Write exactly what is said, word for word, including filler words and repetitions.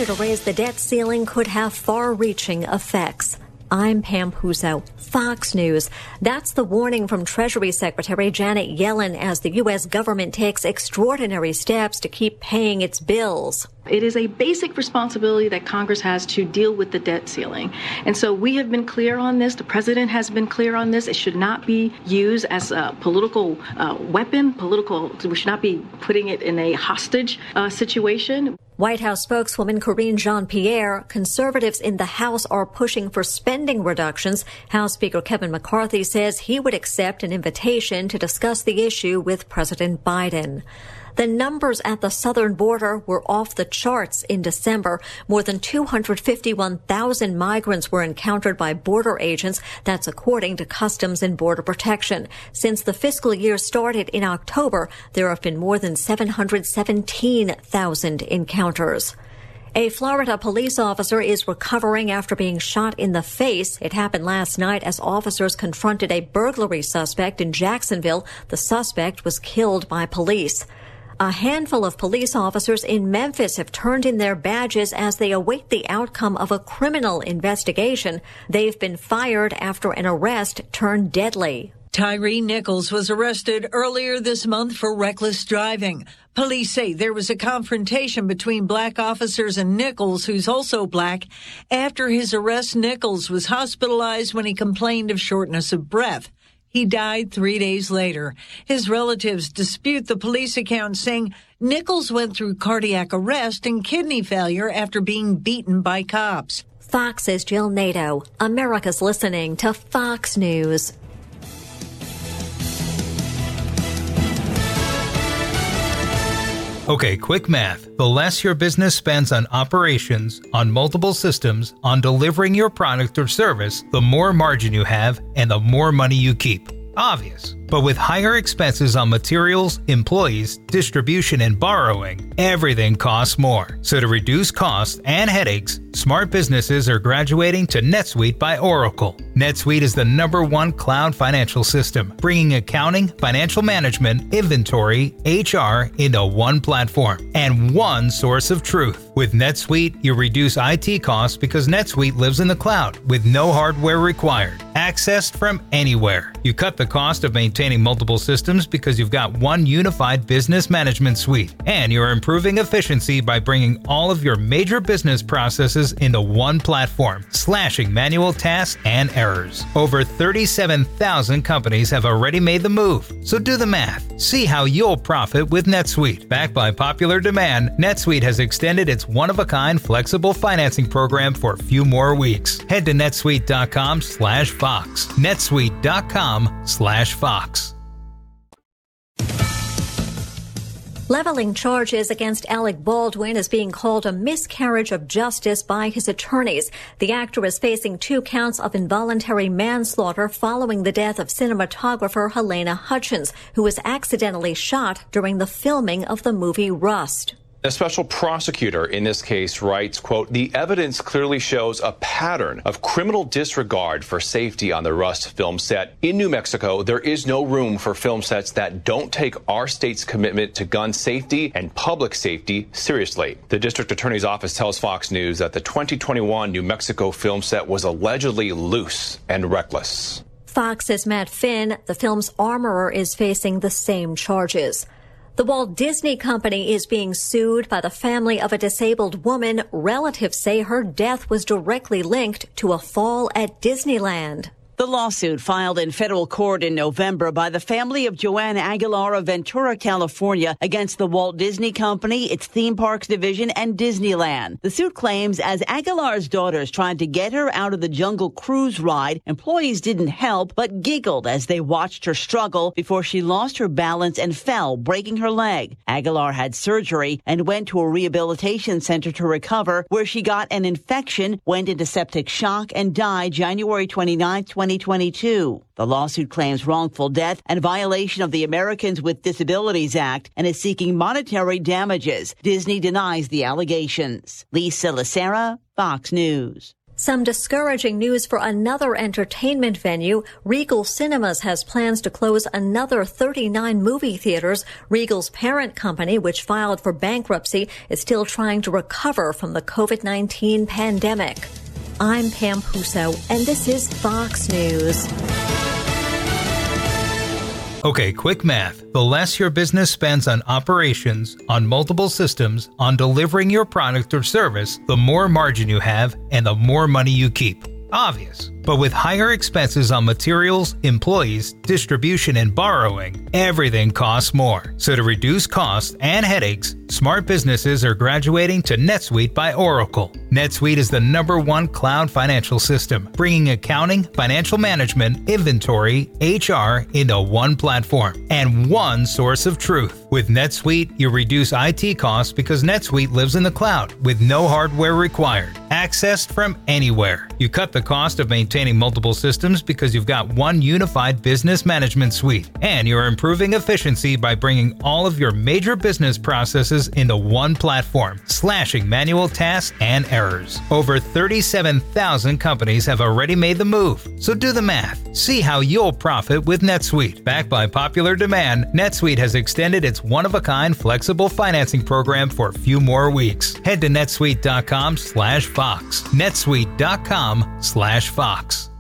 failure to raise the debt ceiling could have far-reaching effects. I'm Pam Puso, Fox News. That's the warning from Treasury Secretary Janet Yellen as the U S government takes extraordinary steps to keep paying its bills. It is a basic responsibility that Congress has to deal with the debt ceiling. And so we have been clear on this. The president has been clear on this. It should not be used as a political uh, weapon, political. We should not be putting it in a hostage uh, situation. White House spokeswoman Karine Jean-Pierre, conservatives in the House are pushing for spending reductions. House Speaker Kevin McCarthy says he would accept an invitation to discuss the issue with President Biden. The numbers at the southern border were off the charts in December. More than two hundred fifty-one thousand migrants were encountered by border agents. That's according to Customs and Border Protection. Since the fiscal year started in October, there have been more than seven hundred seventeen thousand encounters. A Florida police officer is recovering after being shot in the face. It happened last night as officers confronted a burglary suspect in Jacksonville. The suspect was killed by police. A handful of police officers in Memphis have turned in their badges as they await the outcome of a criminal investigation. They've been fired after an arrest turned deadly. Tyree Nichols was arrested earlier this month for reckless driving. Police say there was a confrontation between black officers and Nichols, who's also black. After his arrest, Nichols was hospitalized when he complained of shortness of breath. He died three days later. His relatives dispute the police account, saying Nichols went through cardiac arrest and kidney failure after being beaten by cops. Fox's Jill Nato. America's listening to Fox News. Okay, quick math. The less your business spends on operations, on multiple systems, on delivering your product or service, the more margin you have and the more money you keep. Obvious. But with higher expenses on materials, employees, distribution, and borrowing, everything costs more. So to reduce costs and headaches, smart businesses are graduating to NetSuite by Oracle. NetSuite is the number one cloud financial system, bringing accounting, financial management, inventory, H R into one platform and one source of truth. With NetSuite, you reduce I T costs because NetSuite lives in the cloud with no hardware required, accessed from anywhere. You cut the cost of maintaining multiple systems because you've got one unified business management suite, and you're improving efficiency by bringing all of your major business processes into one platform, slashing manual tasks and errors. Over thirty-seven thousand companies have already made the move, so do the math. See how you'll profit with NetSuite. Backed by popular demand, NetSuite has extended its one-of-a-kind flexible financing program for a few more weeks. Head to netsuite.com slash Fox. netsuite.com slash Fox. Leveling charges against Alec Baldwin is being called a miscarriage of justice by his attorneys. The actor is facing two counts of involuntary manslaughter following the death of cinematographer Helena Hutchins, who was accidentally shot during the filming of the movie Rust. A special prosecutor in this case writes, quote, "The evidence clearly shows a pattern of criminal disregard for safety on the Rust film set. In New Mexico, there is no room for film sets that don't take our state's commitment to gun safety and public safety seriously." The district attorney's office tells Fox News that the twenty twenty-one New Mexico film set was allegedly loose and reckless. Fox's Matt Finn, the film's armorer, is facing the same charges. The Walt Disney Company is being sued by the family of a disabled woman. Relatives say her death was directly linked to a fall at Disneyland. The lawsuit filed in federal court in November by the family of Joanne Aguilar of Ventura, California, against the Walt Disney Company, its theme parks division, and Disneyland. The suit claims as Aguilar's daughters tried to get her out of the Jungle Cruise ride, employees didn't help but giggled as they watched her struggle before she lost her balance and fell, breaking her leg. Aguilar had surgery and went to a rehabilitation center to recover, where she got an infection, went into septic shock, and died January twenty-ninth, twenty twenty-two. The lawsuit claims wrongful death and violation of the Americans with Disabilities Act and is seeking monetary damages. Disney denies the allegations. Lisa Lacera, Fox News. Some discouraging news for another entertainment venue. Regal Cinemas has plans to close another thirty-nine movie theaters. Regal's parent company, which filed for bankruptcy, is still trying to recover from the covid nineteen pandemic. I'm Pam Puso, and this is Fox News. Okay, quick math. The less your business spends on operations, on multiple systems, on delivering your product or service, the more margin you have and the more money you keep. Obvious. But with higher expenses on materials, employees, distribution, and borrowing, everything costs more. So to reduce costs and headaches, smart businesses are graduating to NetSuite by Oracle. NetSuite is the number one cloud financial system, bringing accounting, financial management, inventory, H R into one platform and one source of truth. With NetSuite, you reduce I T costs because NetSuite lives in the cloud with no hardware required, accessed from anywhere. You cut the cost of maintaining multiple systems because you've got one unified business management suite, and you're improving efficiency by bringing all of your major business processes into one platform, slashing manual tasks and errors. Over thirty-seven thousand companies have already made the move, so do the math. See how you'll profit with NetSuite. Backed by popular demand, NetSuite has extended its one-of-a-kind flexible financing program for a few more weeks. Head to netsuite dot com slash Fox. netsuite dot com slash Fox.